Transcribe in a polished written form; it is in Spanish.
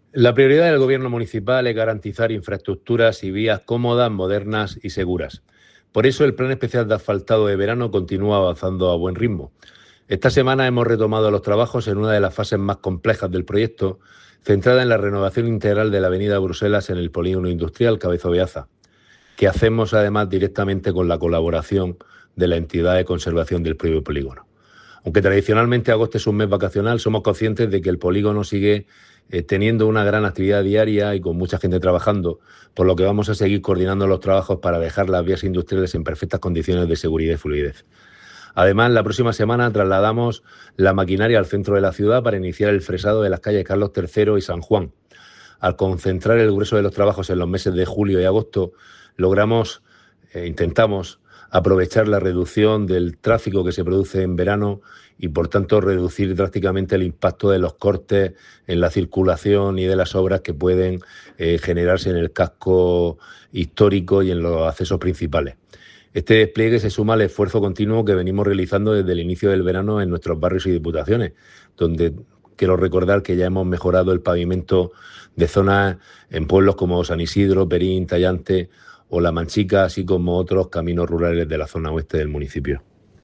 La prioridad del Gobierno municipal es garantizar infraestructuras y vías cómodas, modernas y seguras. Por eso el Plan Especial de Asfaltado de Verano continúa avanzando a buen ritmo. Esta semana hemos retomado los trabajos en una de las fases más complejas del proyecto, centrada en la renovación integral de la avenida Bruselas en el polígono industrial Cabezo Beaza, que hacemos además directamente con la colaboración de la entidad de conservación del propio polígono. Aunque tradicionalmente agosto es un mes vacacional, somos conscientes de que el polígono sigue teniendo una gran actividad diaria y con mucha gente trabajando, por lo que vamos a seguir coordinando los trabajos para dejar las vías industriales en perfectas condiciones de seguridad y fluidez. Además, la próxima semana trasladamos la maquinaria al centro de la ciudad para iniciar el fresado de las calles Carlos III y San Juan. Al concentrar el grueso de los trabajos en los meses de julio y agosto, intentamos aprovechar la reducción del tráfico que se produce en verano y, por tanto, reducir drásticamente el impacto de los cortes en la circulación y de las obras que pueden generarse en el casco histórico y en los accesos principales. Este despliegue se suma al esfuerzo continuo que venimos realizando desde el inicio del verano en nuestros barrios y diputaciones, donde quiero recordar que ya hemos mejorado el pavimento de zonas en pueblos como San Isidro, Perín, Tallante o La Manchica, así como otros caminos rurales de la zona oeste del municipio.